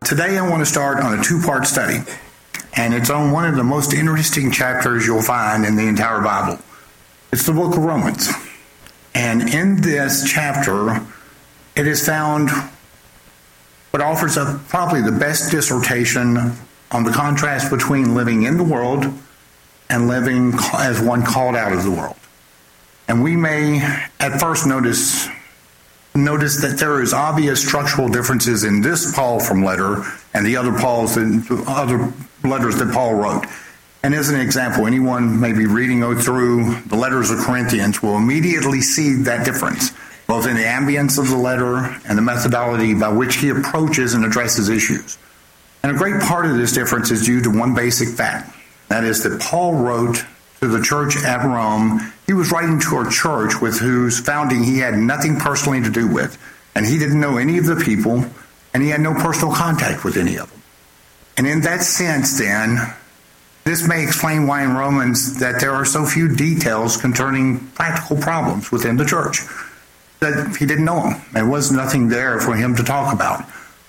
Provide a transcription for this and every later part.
Today I want to start on a two-part study, and it's on one of the most interesting chapters you'll find in the entire Bible. It's the book of Romans. And in this chapter, it is found what offers up probably the best dissertation on the contrast between living in the world and living as one called out of the world. And we may at first notice that there is obvious structural differences in this Paul from letter and the other other letters that Paul wrote. And as an example, anyone maybe reading through the letters of Corinthians will immediately see that difference, both in the ambience of the letter and the methodology by which he approaches and addresses issues. And a great part of this difference is due to one basic fact. That is that Paul wrote to the church at Rome. He was writing to a church with whose founding he had nothing personally to do with. And he didn't know any of the people, and he had no personal contact with any of them. And in that sense, then, this may explain why in Romans that there are so few details concerning practical problems within the church. That he didn't know them. There was nothing there for him to talk about.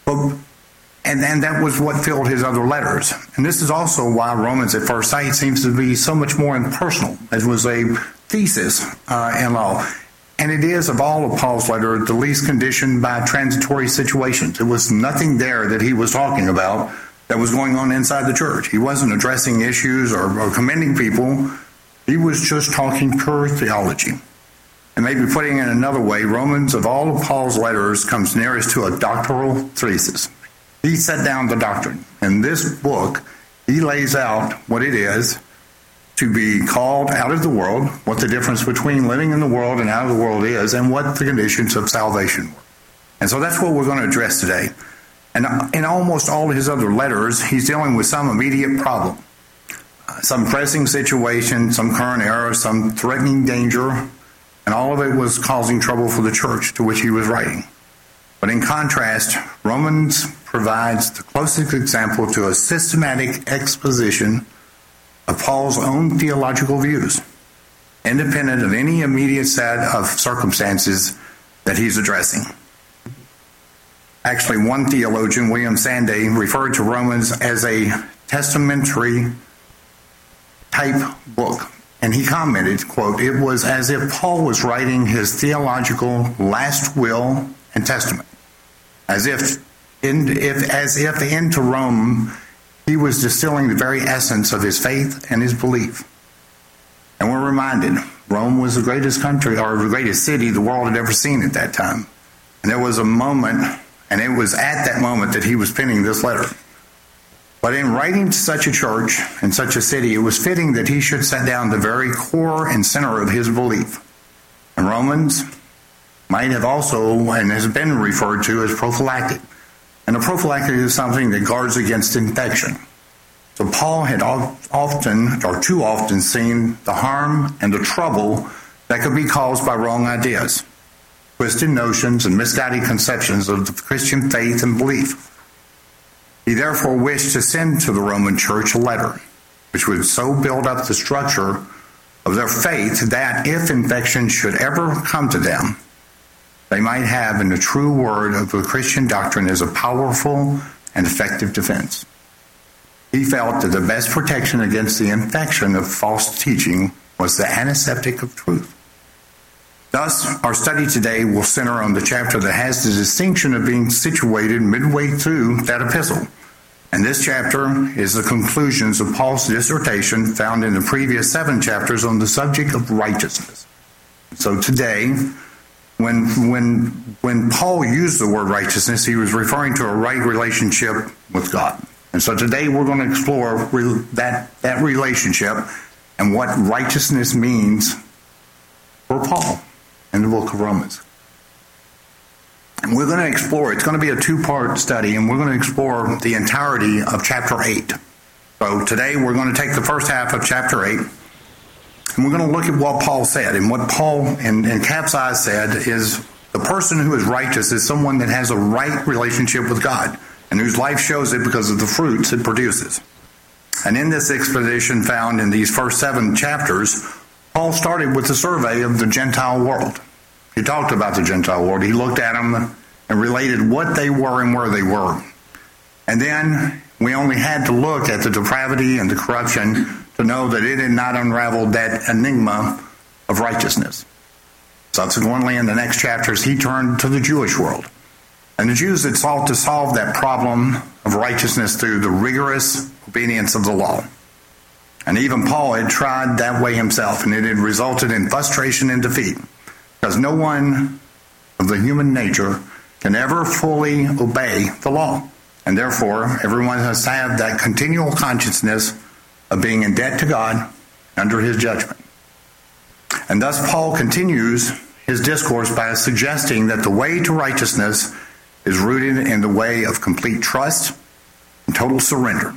And that was what filled his other letters. And this is also why Romans at first sight seems to be so much more impersonal. It was a thesis in law. And it is, of all of Paul's letters, the least conditioned by transitory situations. There was nothing there that he was talking about that was going on inside the church. He wasn't addressing issues or commending people. He was just talking pure theology. And maybe putting it another way, Romans, of all of Paul's letters, comes nearest to a doctoral thesis. He set down the doctrine. In this book, he lays out what it is to be called out of the world, what the difference between living in the world and out of the world is, and what the conditions of salvation were. And so that's what we're going to address today. And in almost all of his other letters, he's dealing with some immediate problem, some pressing situation, some current error, some threatening danger, and all of it was causing trouble for the church to which he was writing. But in contrast, Romans provides the closest example to a systematic exposition of Paul's own theological views, independent of any immediate set of circumstances that he's addressing. Actually, one theologian, William Sanday, referred to Romans as a testamentary type book. And he commented, quote, "It was as if Paul was writing his theological last will and testament, as if into Rome he was distilling the very essence of his faith and his belief." And we're reminded, Rome was the greatest country or the greatest city the world had ever seen at that time. And there was a moment, and it was at that moment that he was penning this letter. But in writing to such a church and such a city, it was fitting that he should set down the very core and center of his belief. And Romans might have also, and has been referred to as prophylactic. And a prophylactic is something that guards against infection. So Paul had often, or too often, seen the harm and the trouble that could be caused by wrong ideas, twisted notions, and misguided conceptions of the Christian faith and belief. He therefore wished to send to the Roman church a letter which would so build up the structure of their faith that if infection should ever come to them, they might have in the true word of the Christian doctrine as a powerful and effective defense. He felt that the best protection against the infection of false teaching was the antiseptic of truth. Thus, our study today will center on the chapter that has the distinction of being situated midway through that epistle. And this chapter is the conclusions of Paul's dissertation found in the previous 7 chapters on the subject of righteousness. So today, when Paul used the word righteousness, he was referring to a right relationship with God. And so today we're going to explore that relationship and what righteousness means for Paul in the book of Romans. And we're going to explore, it's going to be a 2-part study, and we're going to explore the entirety of chapter 8. So today we're going to take the first half of chapter 8, and we're going to look at what Paul said. And what Paul in capsize said is the person who is righteous is someone that has a right relationship with God, and whose life shows it because of the fruits it produces. And in this exposition found in these first 7 chapters, Paul started with a survey of the Gentile world. He talked about the Gentile world. He looked at them and related what they were and where they were. And then we only had to look at the depravity and the corruption to know that it had not unraveled that enigma of righteousness. Subsequently, in the next chapters, he turned to the Jewish world. And the Jews had sought to solve that problem of righteousness through the rigorous obedience of the law. And even Paul had tried that way himself, and it had resulted in frustration and defeat, because no one of the human nature can ever fully obey the law. And therefore, everyone has to have that continual consciousness of being in debt to God under his judgment. And thus Paul continues his discourse by suggesting that the way to righteousness is rooted in the way of complete trust and total surrender.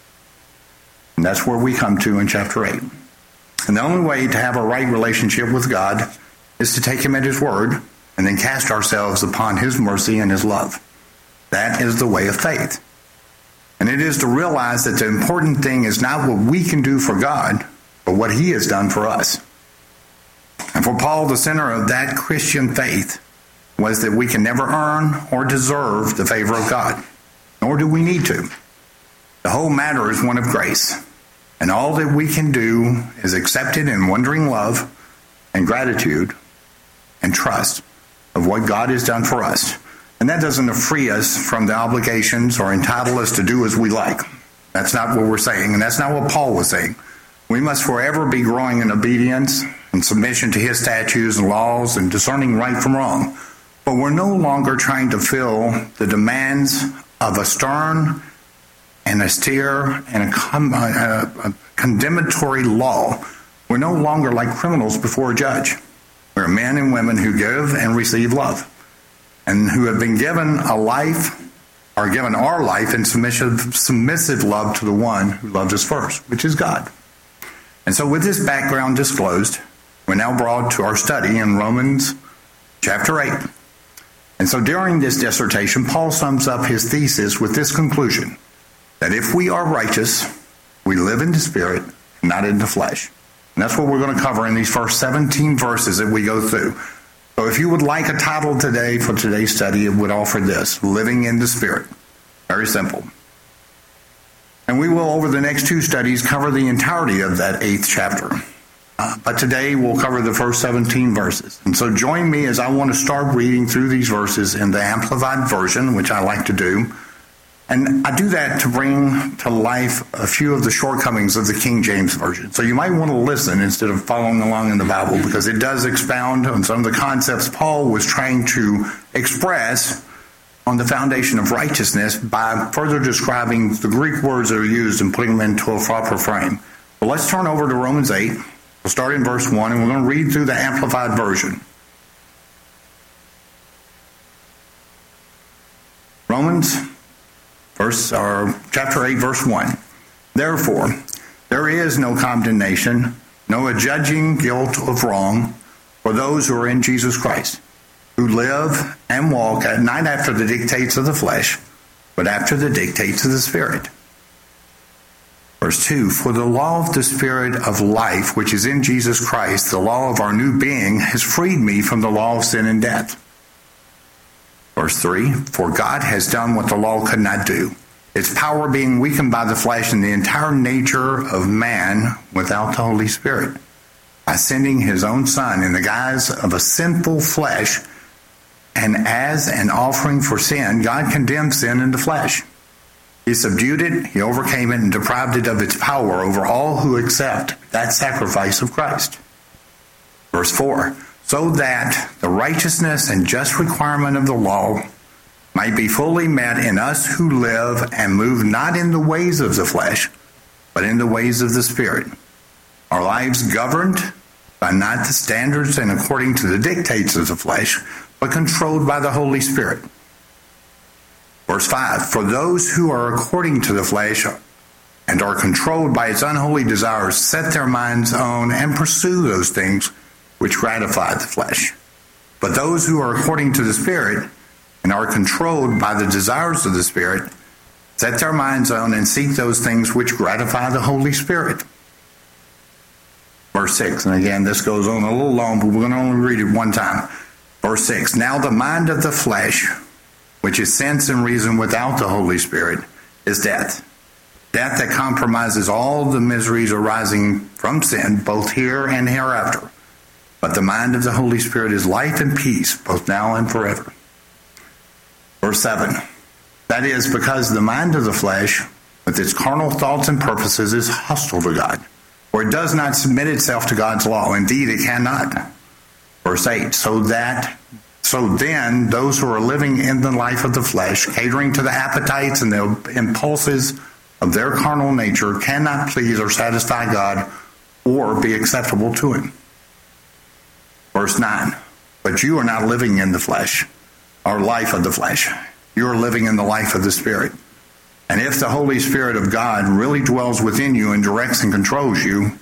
And that's where we come to in chapter 8. And the only way to have a right relationship with God is to take him at his word and then cast ourselves upon his mercy and his love. That is the way of faith. And it is to realize that the important thing is not what we can do for God, but what he has done for us. And for Paul, the center of that Christian faith was that we can never earn or deserve the favor of God, nor do we need to. The whole matter is one of grace, and all that we can do is accept it in wondering love and gratitude and trust of what God has done for us. And that doesn't free us from the obligations or entitle us to do as we like. That's not what we're saying, and that's not what Paul was saying. We must forever be growing in obedience and submission to his statutes and laws and discerning right from wrong. But we're no longer trying to fill the demands of a stern and austere and a condemnatory law. We're no longer like criminals before a judge. We're men and women who give and receive love, and who have been given a life, or given our life in submissive love to the one who loved us first, which is God. And so with this background disclosed, we're now brought to our study in Romans chapter 8. And so during this dissertation, Paul sums up his thesis with this conclusion, that if we are righteous, we live in the Spirit, not in the flesh. And that's what we're going to cover in these first 17 verses that we go through. So if you would like a title today for today's study, it would offer this, Living in the Spirit. Very simple. And we will, over the next two studies, cover the entirety of that 8th chapter. But today we'll cover the first 17 verses. And so join me as I want to start reading through these verses in the Amplified Version, which I like to do. And I do that to bring to life a few of the shortcomings of the King James Version. So you might want to listen instead of following along in the Bible, because it does expound on some of the concepts Paul was trying to express on the foundation of righteousness by further describing the Greek words that are used and putting them into a proper frame. Well, let's turn over to Romans 8. We'll start in verse 1, and we're going to read through the Amplified Version. Romans chapter 8, verse 1. Therefore, there is no condemnation, no adjudging guilt of wrong for those who are in Jesus Christ, who live and walk not after the dictates of the flesh, but after the dictates of the Spirit. Verse 2, for the law of the Spirit of life, which is in Jesus Christ, the law of our new being, has freed me from the law of sin and death. Verse 3, for God has done what the law could not do, its power being weakened by the flesh and the entire nature of man without the Holy Spirit, by sending his own Son in the guise of a sinful flesh, and as an offering for sin, God condemned sin in the flesh. He subdued it, he overcame it, and deprived it of its power over all who accept that sacrifice of Christ. Verse 4, so that the righteousness and just requirement of the law might be fully met in us who live and move not in the ways of the flesh, but in the ways of the Spirit. Our lives governed by not the standards and according to the dictates of the flesh, but controlled by the Holy Spirit. Verse 5, for those who are according to the flesh and are controlled by its unholy desires set their minds on and pursue those things which gratify the flesh. But those who are according to the Spirit and are controlled by the desires of the Spirit set their minds on and seek those things which gratify the Holy Spirit. Verse 6, and again, this goes on a little long, but we're going to only read it one time. Verse 6, now the mind of the flesh, which is sense and reason without the Holy Spirit, is death. Death that compromises all the miseries arising from sin, both here and hereafter. But the mind of the Holy Spirit is life and peace, both now and forever. Verse 7. That is because the mind of the flesh, with its carnal thoughts and purposes, is hostile to God, for it does not submit itself to God's law. Indeed, it cannot. Verse 8. So then, those who are living in the life of the flesh, catering to the appetites and the impulses of their carnal nature, cannot please or satisfy God or be acceptable to Him. Verse 9. But you are not living in the flesh, or life of the flesh. You are living in the life of the Spirit. And if the Holy Spirit of God really dwells within you and directs and controls you,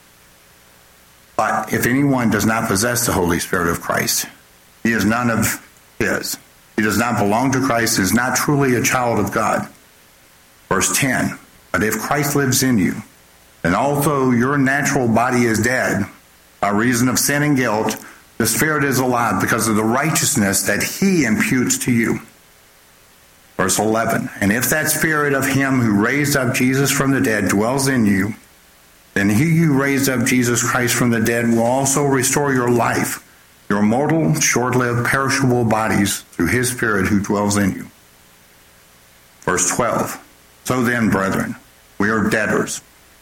but if anyone does not possess the Holy Spirit of Christ, he is none of His. He does not belong to Christ, is not truly a child of God. Verse 10, but if Christ lives in you, then although your natural body is dead by reason of sin and guilt, the Spirit is alive because of the righteousness that He imputes to you. Verse 11, and if that Spirit of Him who raised up Jesus from the dead dwells in you, then He who raised up Jesus Christ from the dead will also restore your life, your mortal, short-lived, perishable bodies through His Spirit who dwells in you. Verse 12, so then, brethren, we are debtors,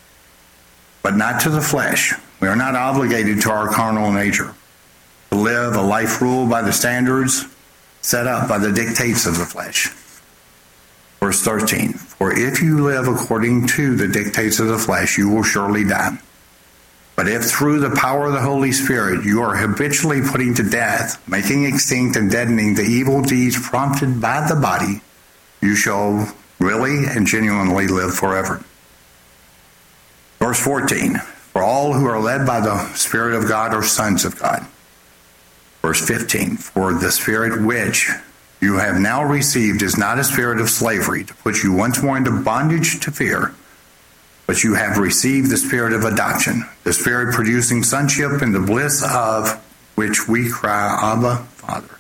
but not to the flesh. We are not obligated to our carnal nature to live a life ruled by the standards set up by the dictates of the flesh. Verse 13, for if you live according to the dictates of the flesh, you will surely die. But if through the power of the Holy Spirit you are habitually putting to death, making extinct and deadening the evil deeds prompted by the body, you shall really and genuinely live forever. Verse 14, for all who are led by the Spirit of God are sons of God. Verse 15, for the Spirit which you have now received is not a spirit of slavery to put you once more into bondage to fear, but you have received the Spirit of adoption, the Spirit producing sonship in the bliss of which we cry, Abba, Father.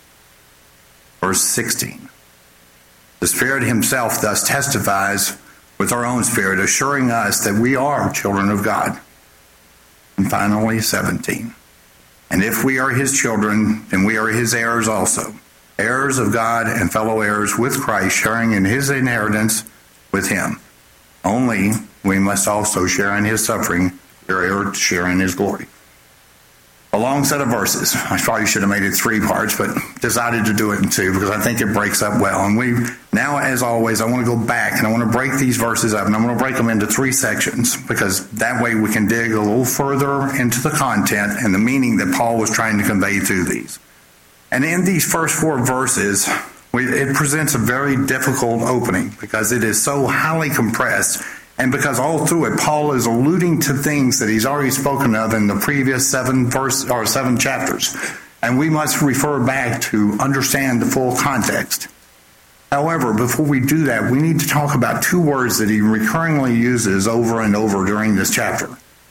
Verse 16, the Spirit Himself thus testifies with our own spirit, assuring us that we are children of God. And finally, 17, and if we are His children, then we are His heirs also, heirs of God and fellow heirs with Christ, sharing in His inheritance with Him. Only we must also share in His suffering, share in His glory. A long set of verses. I probably should have made it 3 parts, but decided to do it in 2 because I think it breaks up well. And now, as always, I want to go back and I want to break these verses up, and I'm going to break them into 3 sections because that way we can dig a little further into the content and the meaning that Paul was trying to convey through these. And in these first 4 verses, it presents a very difficult opening because it is so highly compressed, and because all through it, Paul is alluding to things that he's already spoken of in the previous 7 chapters. And we must refer back to understand the full context. However, before we do that, we need to talk about 2 words that he recurringly uses over and over during this chapter.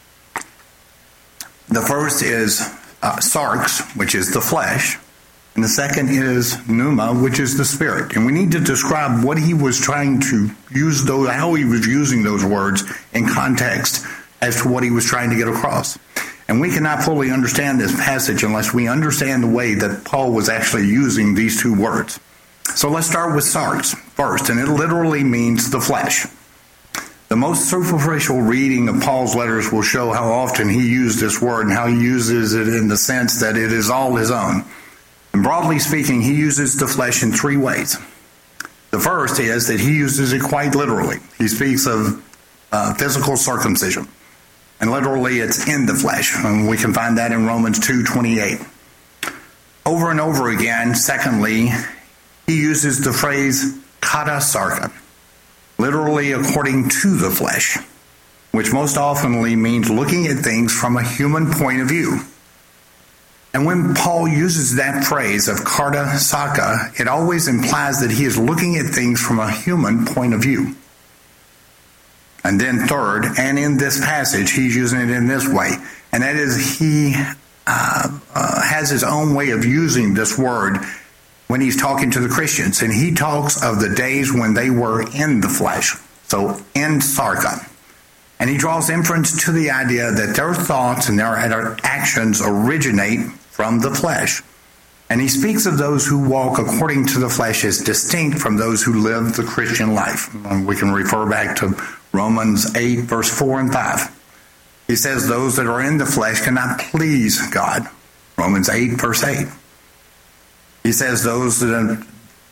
The first is sarx, which is the flesh. And the second is pneuma, which is the Spirit. And we need to describe what he was trying to use, how he was using those words in context as to what he was trying to get across. And we cannot fully understand this passage unless we understand the way that Paul was actually using these 2 words. So let's start with sarx first, and it literally means the flesh. The most superficial reading of Paul's letters will show how often he used this word and how he uses it in the sense that it is all his own. And broadly speaking, he uses the flesh in 3 ways. The first is that he uses it quite literally. He speaks of physical circumcision. And literally, it's in the flesh. And we can find that in Romans 2:28. Over and over again, secondly, he uses the phrase kata sarka, literally according to the flesh, which most oftenly means looking at things from a human point of view. And when Paul uses that phrase of kata sarka, it always implies that he is looking at things from a human point of view. And then third, and in this passage, he's using it in this way, and that is he has his own way of using this word when he's talking to the Christians, and he talks of the days when they were in the flesh, so in sarka. And he draws inference to the idea that their thoughts and their actions originate from the flesh. And he speaks of those who walk according to the flesh as distinct from those who live the Christian life. We can refer back to Romans 8, verse 4 and 5. He says those that are in the flesh cannot please God. Romans 8, verse 8. He says that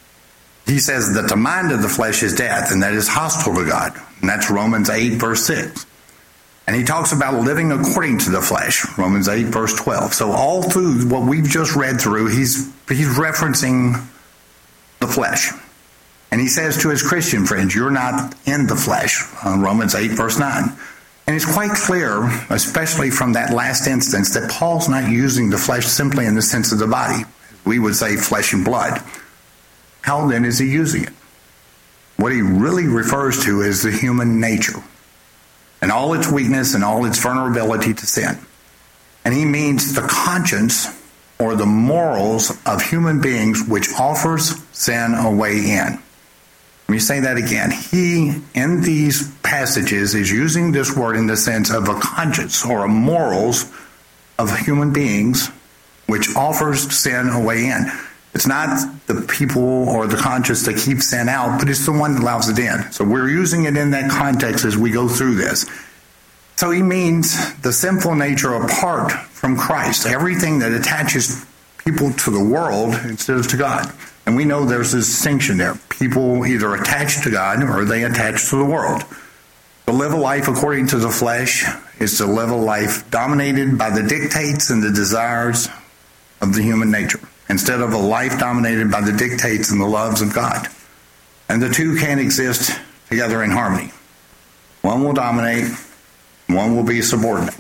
the mind of the flesh is death, and that is hostile to God. And that's Romans 8, verse 6. And he talks about living according to the flesh, Romans 8, verse 12. So all through what we've just read through, he's referencing the flesh. And he says to his Christian friends, you're not in the flesh, Romans 8, verse 9. And it's quite clear, especially from that last instance, that Paul's not using the flesh simply in the sense of the body. We would say flesh and blood. How then is he using it? What he really refers to is the human nature, and all its weakness and all its vulnerability to sin. And he means the conscience or the morals of human beings which offers sin a way in. Let me say that again. He, in these passages, is using this word in the sense of a conscience or a morals of human beings which offers sin a way in. It's not the people or the conscience that keeps sin out, but it's the one that allows it in. So we're using it in that context as we go through this. So he means the sinful nature apart from Christ, everything that attaches people to the world instead of to God. And we know there's a distinction there. People either attach to God or they attach to the world. To live a life according to the flesh is to live a life dominated by the dictates and the desires of the human nature, instead of a life dominated by the dictates and the loves of God. And the two can't exist together in harmony. One will dominate, one will be subordinate.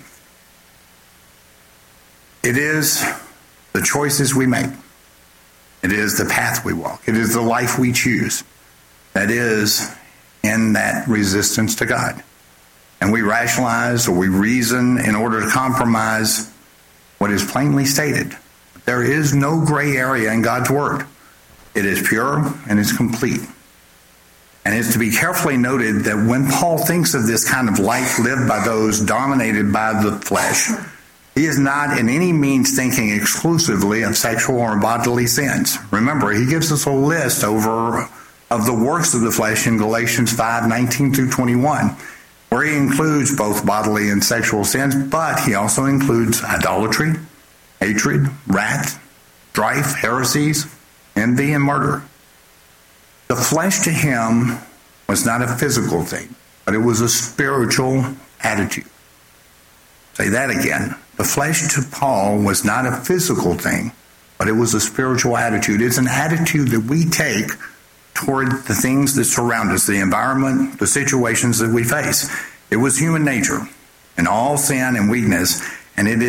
It is the choices we make. It is the path we walk. It is the life we choose that is in that resistance to God. And we rationalize or we reason in order to compromise what is plainly stated. There is no gray area in God's word. It is pure and it's complete. And it's to be carefully noted that when Paul thinks of this kind of life lived by those dominated by the flesh, he is not in any means thinking exclusively of sexual or bodily sins. Remember, he gives us a list of the works of the flesh in Galatians 5:19 through 21, where he includes both bodily and sexual sins, but he also includes idolatry, hatred, wrath, strife, heresies, envy, and murder. The flesh to him was not a physical thing, but it was a spiritual attitude. Say that again. The flesh to Paul was not a physical thing, but it was a spiritual attitude. It's an attitude that we take toward the things that surround us, the environment, the situations that we face. It was human nature and all sin and weakness, and it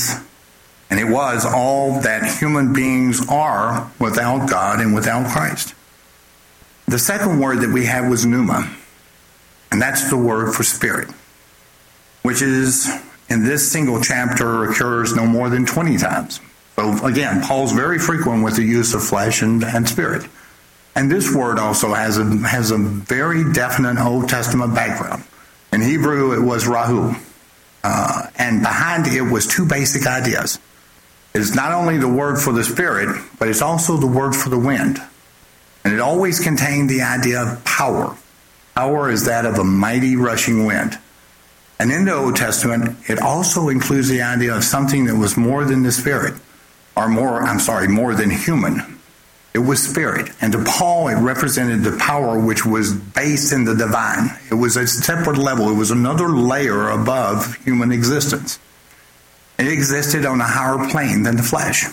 was all that human beings are without God and without Christ. The second word that we had was pneuma, and that's the word for spirit, which is in this single chapter occurs no more than 20 times. So again, Paul's very frequent with the use of flesh and spirit. And this word also has a very definite Old Testament background. In Hebrew, it was rahu. And behind it was two basic ideas. It's not only the word for the spirit, but it's also the word for the wind. And it always contained the idea of power. Power is that of a mighty rushing wind. And in the Old Testament, it also includes the idea of something that was more than the spirit, or more than human. It was spirit. And to Paul, it represented the power which was based in the divine. It was a separate level. It was another layer above human existence. It existed on a higher plane than the flesh.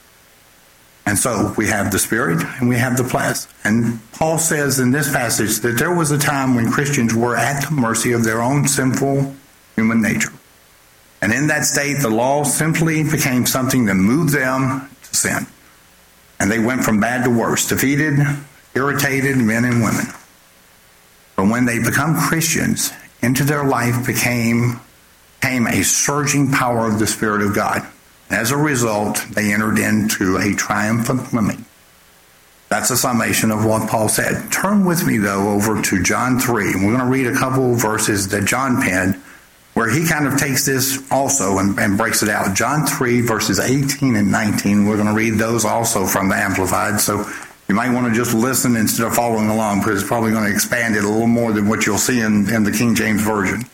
And so we have the spirit and we have the flesh. And Paul says in this passage that there was a time when Christians were at the mercy of their own sinful human nature. And in that state, the law simply became something that moved them to sin. And they went from bad to worse, defeated, irritated men and women. But when they become Christians, into their life came a surging power of the Spirit of God. As a result, they entered into a triumphant living. That's a summation of what Paul said. Turn with me, though, over to John 3. And we're going to read a couple of verses that John penned, where he kind of takes this also and breaks it out. John 3, verses 18 and 19. We're going to read those also from the Amplified. So you might want to just listen instead of following along, because it's probably going to expand it a little more than what you'll see in the King James Version.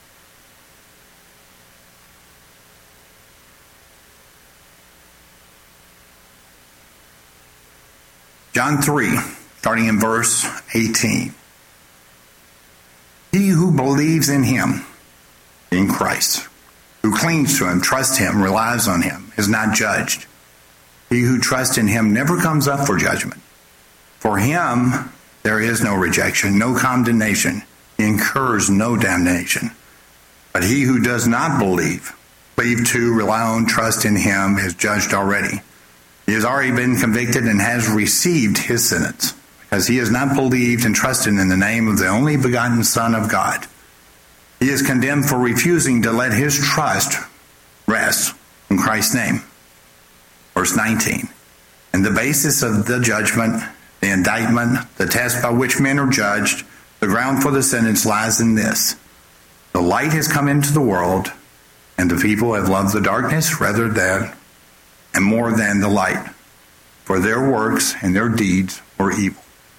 John 3, starting in verse 18. He who believes in him, in Christ, who clings to him, trusts him, relies on him, is not judged. He who trusts in him never comes up for judgment. For him there is no rejection, no condemnation. He incurs no damnation. But he who does not believe to, rely on, trust in him, is judged already. He has already been convicted and has received his sentence, because he has not believed and trusted in the name of the only begotten Son of God. He is condemned for refusing to let his trust rest in Christ's name. Verse 19. And the basis of the judgment, the indictment, the test by which men are judged, the ground for the sentence lies in this: the light has come into the world, and the people have loved the darkness rather than and more than the light, for their works and their deeds were evil.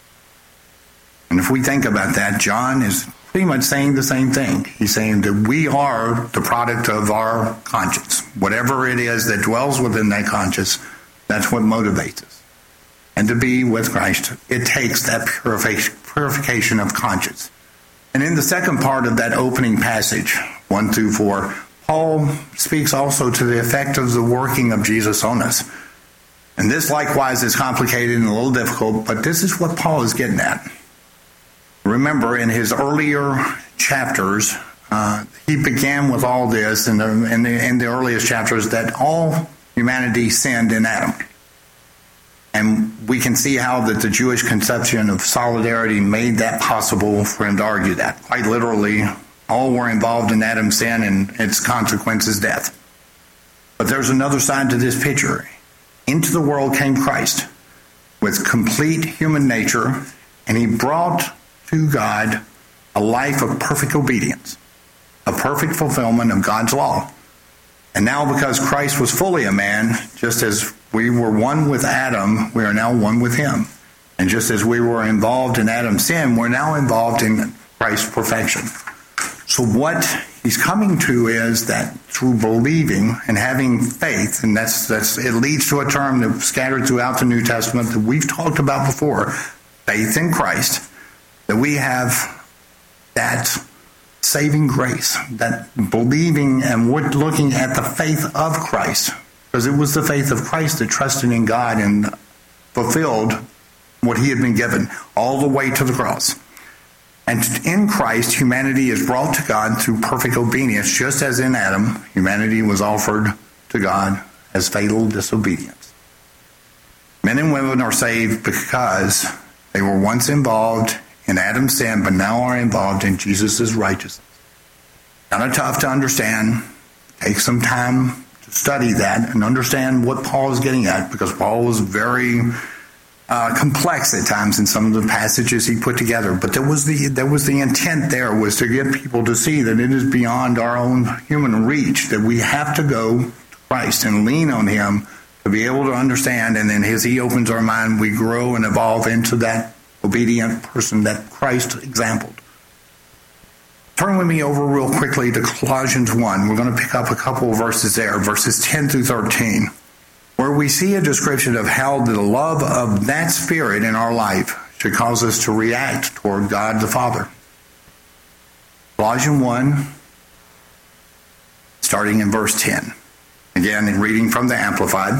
And if we think about that, John is pretty much saying the same thing. He's saying that we are the product of our conscience. Whatever it is that dwells within that conscience, that's what motivates us. And to be with Christ, it takes that purification of conscience. And in the second part of that opening passage, 1 through 4, Paul speaks also to the effect of the working of Jesus on us. And this likewise is complicated and a little difficult, but this is what Paul is getting at. Remember, in his earlier chapters, he began with all this in the earliest chapters, that all humanity sinned in Adam. And we can see how that the Jewish conception of solidarity made that possible for him to argue that. Quite literally, all were involved in Adam's sin, and its consequence is death. But there's another side to this picture. Into the world came Christ with complete human nature, and he brought to God a life of perfect obedience, a perfect fulfillment of God's law. And now, because Christ was fully a man, just as we were one with Adam, we are now one with him. And just as we were involved in Adam's sin, we're now involved in Christ's perfection. So what he's coming to is that through believing and having faith, and that's it leads to a term that's scattered throughout the New Testament that we've talked about before, faith in Christ, that we have that saving grace, that believing and looking at the faith of Christ, because it was the faith of Christ that trusted in God and fulfilled what he had been given all the way to the cross. And in Christ, humanity is brought to God through perfect obedience, just as in Adam, humanity was offered to God as fatal disobedience. Men and women are saved because they were once involved in Adam's sin, but now are involved in Jesus' righteousness. Kind of tough to understand. Take some time to study that and understand what Paul is getting at, because Paul was very complex at times in some of the passages he put together. But there was the intent there was to get people to see that it is beyond our own human reach, that we have to go to Christ and lean on him to be able to understand. And then as he opens our mind, we grow and evolve into that obedient person that Christ exampled. Turn with me over real quickly to Colossians 1. We're going to pick up a couple of verses there, verses 10 through 13. Where we see a description of how the love of that Spirit in our life should cause us to react toward God the Father. Colossians 1, starting in verse 10. Again, in reading from the Amplified.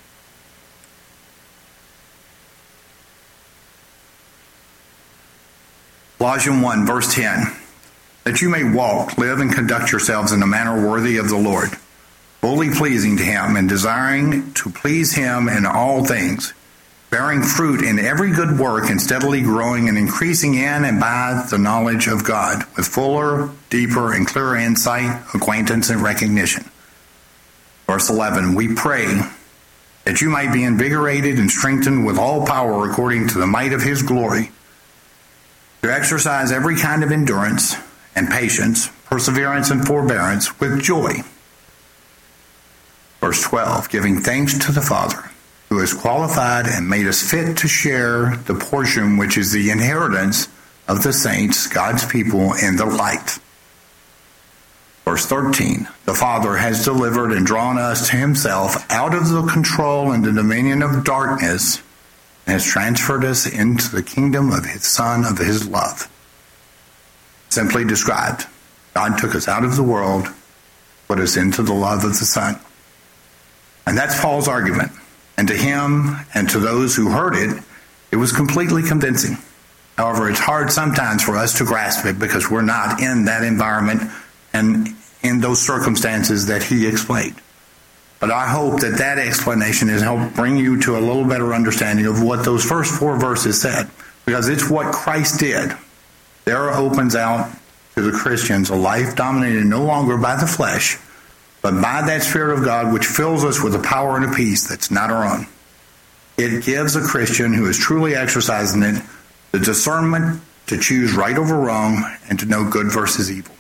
Colossians 1, verse 10. That you may walk, live, and conduct yourselves in a manner worthy of the Lord, fully pleasing to him and desiring to please him in all things, bearing fruit in every good work and steadily growing and increasing in and by the knowledge of God, with fuller, deeper, and clearer insight, acquaintance, and recognition. Verse 11, we pray that you might be invigorated and strengthened with all power according to the might of his glory, to exercise every kind of endurance and patience, perseverance and forbearance with joy. Verse 12, giving thanks to the Father, who has qualified and made us fit to share the portion which is the inheritance of the saints, God's people, in the light. Verse 13, the Father has delivered and drawn us to himself out of the control and the dominion of darkness, and has transferred us into the kingdom of his Son of his love. Simply described, God took us out of the world, put us into the love of the Son. And that's Paul's argument. And to him and to those who heard it, it was completely convincing. However, it's hard sometimes for us to grasp it because we're not in that environment and in those circumstances that he explained. But I hope that that explanation has helped bring you to a little better understanding of what those first 4 verses said, because it's what Christ did. There opens out to the Christians a life dominated no longer by the flesh, but by that Spirit of God which fills us with a power and a peace that's not our own. It gives a Christian who is truly exercising it the discernment to choose right over wrong and to know good versus evil.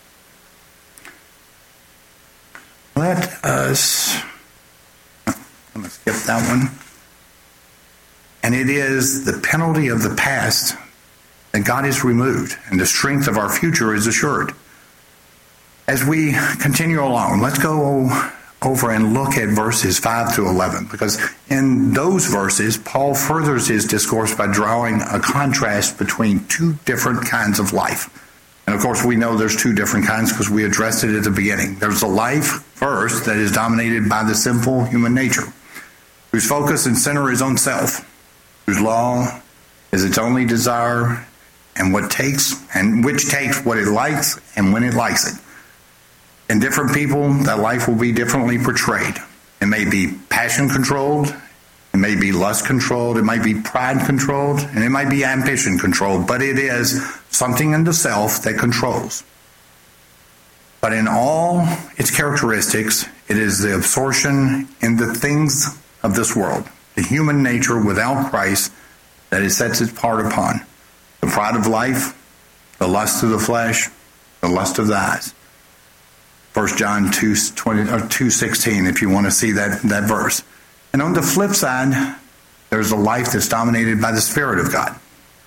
Let us, I'm going to skip that one. And it is the penalty of the past that God is removed, and the strength of our future is assured. As we continue along, let's go over and look at verses 5 to 11, because in those verses, Paul furthers his discourse by drawing a contrast between 2 different kinds of life. And of course, we know there's 2 different kinds because we addressed it at the beginning. There's a life, first, that is dominated by the sinful human nature, whose focus and center is on self, whose law is its only desire, and which takes what it likes and when it likes it. In different people, that life will be differently portrayed. It may be passion controlled, it may be lust controlled, it might be pride controlled, and it might be ambition controlled, but it is something in the self that controls. But in all its characteristics, it is the absorption in the things of this world, the human nature without Christ, that it sets its part upon. The pride of life, the lust of the flesh, the lust of the eyes. 1 John 2:16, if you want to see that verse. And on the flip side, there's a life that's dominated by the Spirit of God.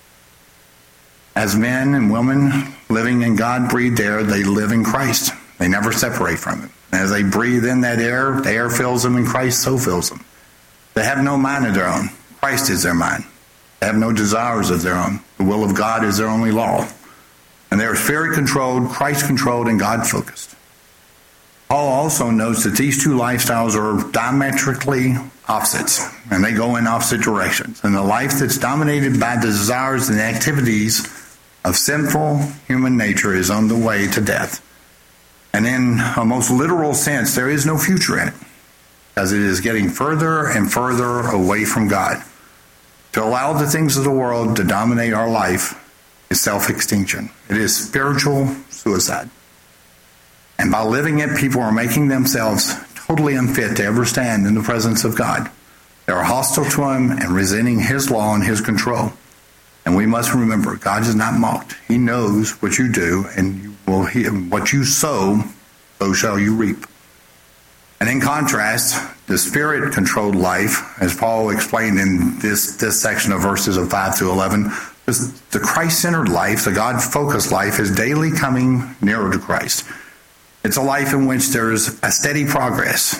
As men and women living in God-breathed air, they live in Christ. They never separate from Him. As they breathe in that air, the air fills them and Christ so fills them. They have no mind of their own. Christ is their mind. They have no desires of their own. The will of God is their only law. And they are Spirit-controlled, Christ-controlled, and God-focused. Paul also notes that these 2 lifestyles are diametrically opposites, and they go in opposite directions. And the life that's dominated by the desires and activities of sinful human nature is on the way to death. And in a most literal sense, there is no future in it, as it is getting further and further away from God. To allow the things of the world to dominate our life is self-extinction. It is spiritual suicide. And by living it, people are making themselves totally unfit to ever stand in the presence of God. They are hostile to Him and resenting His law and His control. And we must remember, God is not mocked. He knows what you do, and what you sow, so shall you reap. And in contrast, the Spirit-controlled life, as Paul explained in this section of verses of 5 through 11, the Christ-centered life, the God-focused life, is daily coming nearer to Christ. It's a life in which there's a steady progress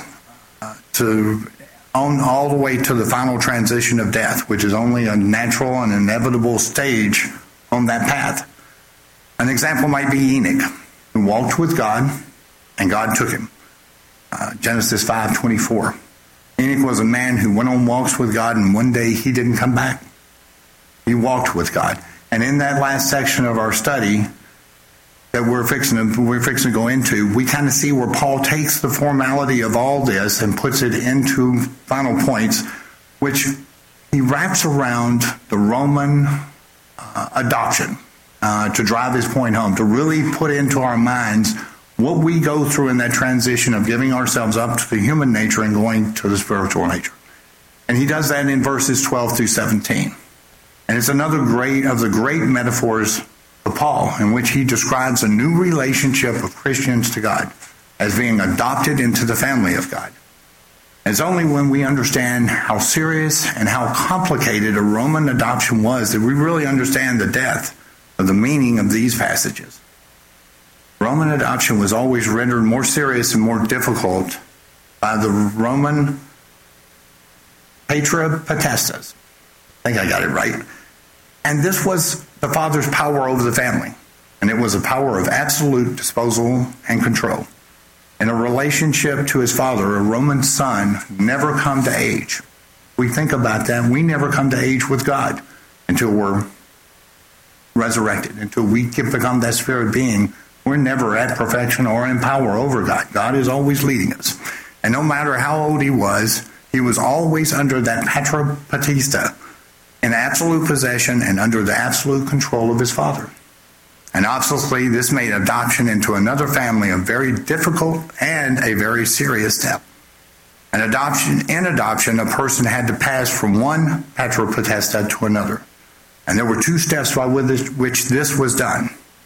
all the way to the final transition of death, which is only a natural and inevitable stage on that path. An example might be Enoch, who walked with God, and God took him. Genesis 5:24. Enoch was a man who went on walks with God, and one day he didn't come back. He walked with God. And in that last section of our study that we're fixing to go into, we kind of see where Paul takes the formality of all this and puts it into final points, which he wraps around the Roman adoption to drive his point home, to really put into our minds what we go through in that transition of giving ourselves up to the human nature and going to the spiritual nature. And he does that in verses 12 through 17. And it's another great of the great metaphors of Paul, in which he describes a new relationship of Christians to God as being adopted into the family of God. It's only when we understand how serious and how complicated a Roman adoption was that we really understand the depth of the meaning of these passages. Roman adoption was always rendered more serious and more difficult by the Roman patria potestas. I think I got it right. And this was the father's power over the family. And it was a power of absolute disposal and control. In a relationship to his father, a Roman son never come to age. We think about that. We never come to age with God until we're resurrected, until we become that spirit being. We're never at perfection or in power over God. God is always leading us. And no matter how old he was always under that patria potesta, in absolute possession and under the absolute control of his father. And obviously, this made adoption into another family a very difficult and a very serious step. In adoption, a person had to pass from one patria potesta to another. And there were two steps by which this was done.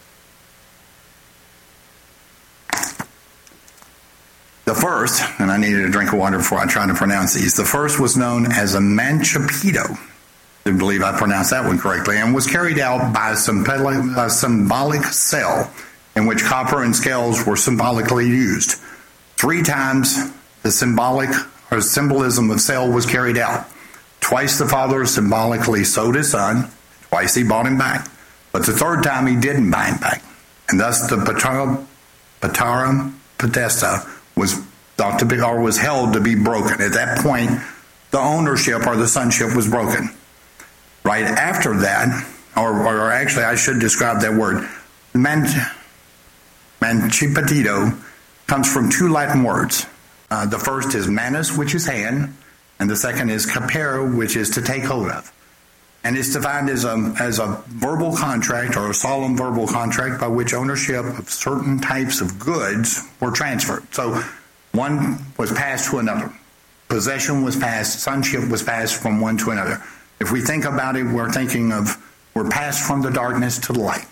The first, and I needed a drink of water before I tried to pronounce these, the first was known as a mancipito. I believe I pronounced that one correctly, and was carried out by a symbolic cell in which copper and scales were symbolically used. 3 times the symbolism of sale was carried out. Twice the father symbolically sold his son, twice he bought him back, but the third time he didn't buy him back. And thus the patria potesta was thought to be, or was held to be broken. At that point, the ownership or the sonship was broken. Right after that, or actually I should describe that word, mancipatito comes from 2 Latin words. The first is manus, which is hand, and the second is capere, which is to take hold of. And it's defined as a verbal contract or a solemn verbal contract by which ownership of certain types of goods were transferred. So one was passed to another. Possession was passed, sonship was passed from one to another. If we think about it, we're passed from the darkness to the light.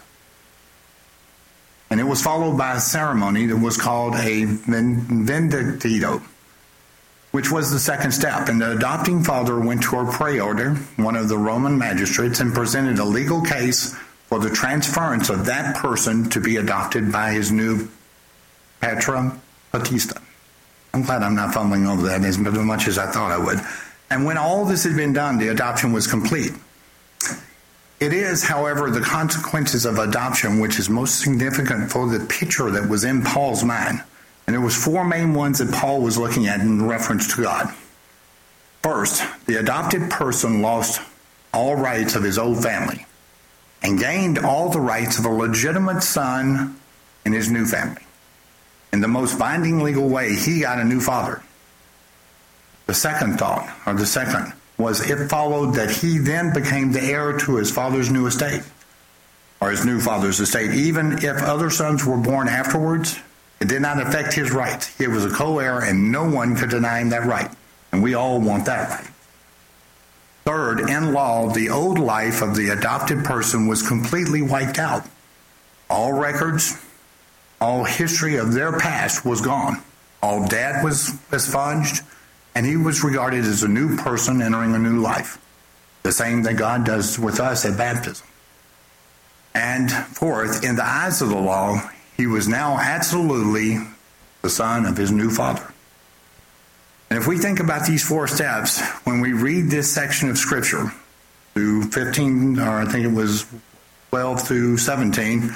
And it was followed by a ceremony that was called a vindictio, which was the second step. And the adopting father went to a praetor, one of the Roman magistrates, and presented a legal case for the transference of that person to be adopted by his new patria potesta. I'm glad I'm not fumbling over that as much as I thought I would. And when all this had been done, the adoption was complete. It is, however, the consequences of adoption which is most significant for the picture that was in Paul's mind. And there was 4 main ones that Paul was looking at in reference to God. First, the adopted person lost all rights of his old family and gained all the rights of a legitimate son in his new family. In the most binding legal way, he got a new father. The second was it followed that he then became the heir to his father's new estate, or his new father's estate. Even if other sons were born afterwards, it did not affect his rights. He was a co-heir, and no one could deny him that right. And we all want that right. Third, in law, the old life of the adopted person was completely wiped out. All records, all history of their past was gone. All debt was expunged, and he was regarded as a new person entering a new life. The same that God does with us at baptism. And fourth, in the eyes of the law, he was now absolutely the son of his new father. And if we think about these 4 steps, when we read this section of Scripture, through 15, or I think it was 12 through 17,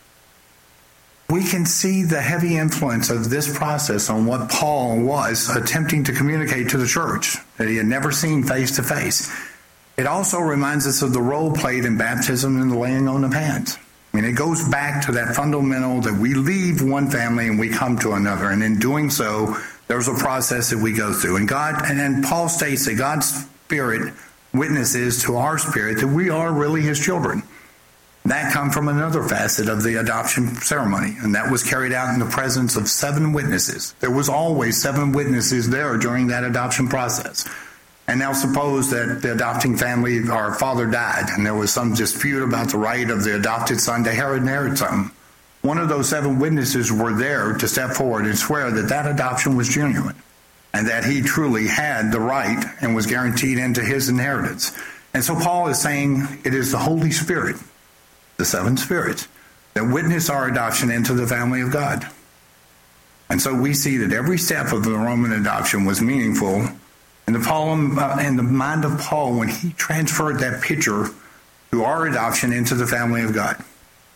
we can see the heavy influence of this process on what Paul was attempting to communicate to the church that he had never seen face to face. It also reminds us of the role played in baptism and the laying on of hands. I mean, it goes back to that fundamental that we leave one family and we come to another. And in doing so, there's a process that we go through. And Paul states that God's Spirit witnesses to our spirit that we are really his children. That comes from another facet of the adoption ceremony, and that was carried out in the presence of 7 witnesses. There was always 7 witnesses there during that adoption process. And now suppose that the adopting family, our father died, and there was some dispute about the right of the adopted son to inherit something. One of those 7 witnesses were there to step forward and swear that that adoption was genuine, and that he truly had the right and was guaranteed into his inheritance. And so Paul is saying it is the Holy Spirit, the 7 spirits, that witness our adoption into the family of God. And so we see that every step of the Roman adoption was meaningful in the mind of Paul when he transferred that picture to our adoption into the family of God.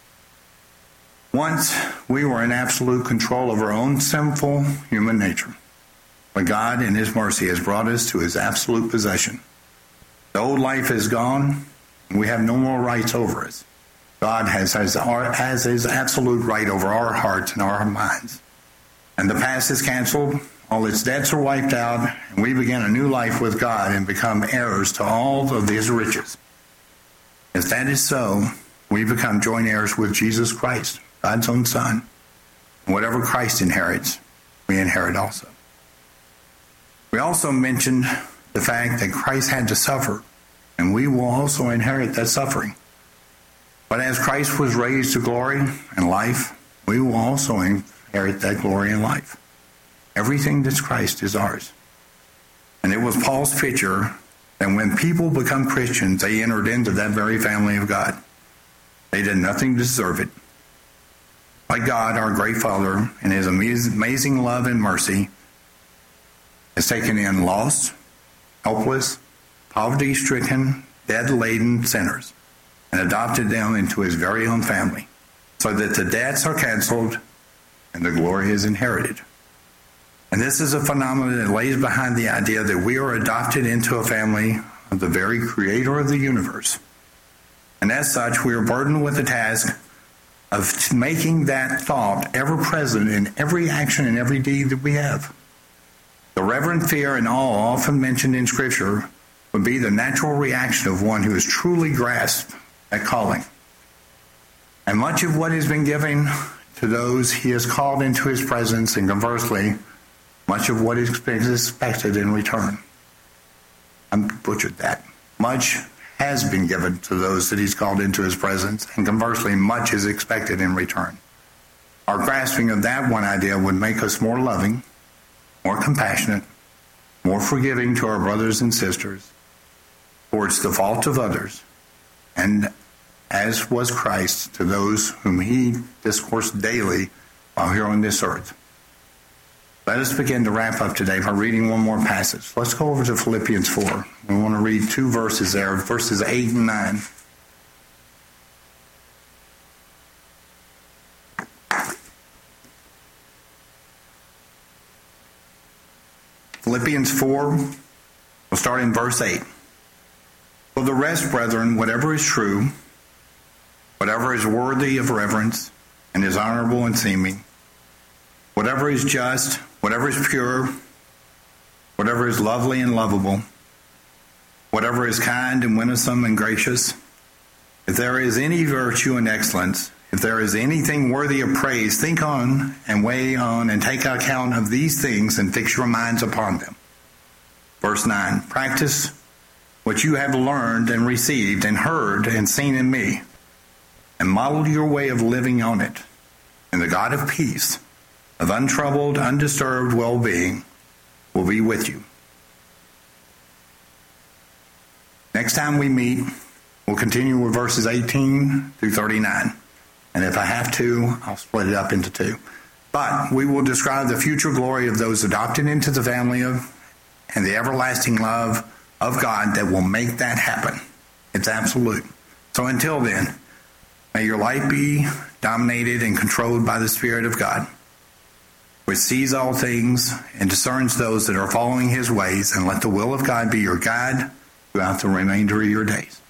Once we were in absolute control of our own sinful human nature, but God in his mercy has brought us to his absolute possession. The old life is gone, and we have no more rights over us. God has his absolute right over our hearts and our minds. And the past is canceled, all its debts are wiped out, and we begin a new life with God and become heirs to all of his riches. If that is so, we become joint heirs with Jesus Christ, God's own Son. And whatever Christ inherits, we inherit also. We also mentioned the fact that Christ had to suffer, and we will also inherit that suffering. But as Christ was raised to glory and life, we will also inherit that glory and life. Everything that's Christ is ours. And it was Paul's picture that when people become Christians, they entered into that very family of God. They did nothing to deserve it. But God, our great Father, in his amazing love and mercy, has taken in lost, helpless, poverty-stricken, dead-laden sinners and adopted them into his very own family, so that the debts are canceled and the glory is inherited. And this is a phenomenon that lays behind the idea that we are adopted into a family of the very creator of the universe. And as such, we are burdened with the task of making that thought ever present in every action and every deed that we have. The reverent fear and awe often mentioned in Scripture would be the natural reaction of one who has truly grasped that calling. And much of what has been given to those he has called into his presence, and conversely, much of what is expected in return. I butchered that. Much has been given to those that he's called into his presence, and conversely, much is expected in return. Our grasping of that one idea would make us more loving, more compassionate, more forgiving to our brothers and sisters, towards the fault of others, and as was Christ to those whom he discoursed daily while here on this earth. Let us begin to wrap up today by reading one more passage. Let's go over to Philippians 4. We want to read 2 verses there, verses 8 and 9. Philippians 4, we'll start in verse 8. For the rest, brethren, whatever is true, whatever is worthy of reverence and is honorable and seeming, whatever is just, whatever is pure, whatever is lovely and lovable, whatever is kind and winsome and gracious, if there is any virtue and excellence, if there is anything worthy of praise, think on and weigh on and take account of these things and fix your minds upon them. Verse 9, practice what you have learned and received and heard and seen in me, and model your way of living on it. And the God of peace, of untroubled, undisturbed well-being, will be with you. Next time we meet, we'll continue with verses 18 through 39. And if I have to, I'll split it up into 2. But we will describe the future glory of those adopted into the family of, and the everlasting love of God that will make that happen. It's absolute. So until then, may your life be dominated and controlled by the Spirit of God, which sees all things and discerns those that are following his ways, and let the will of God be your guide throughout the remainder of your days.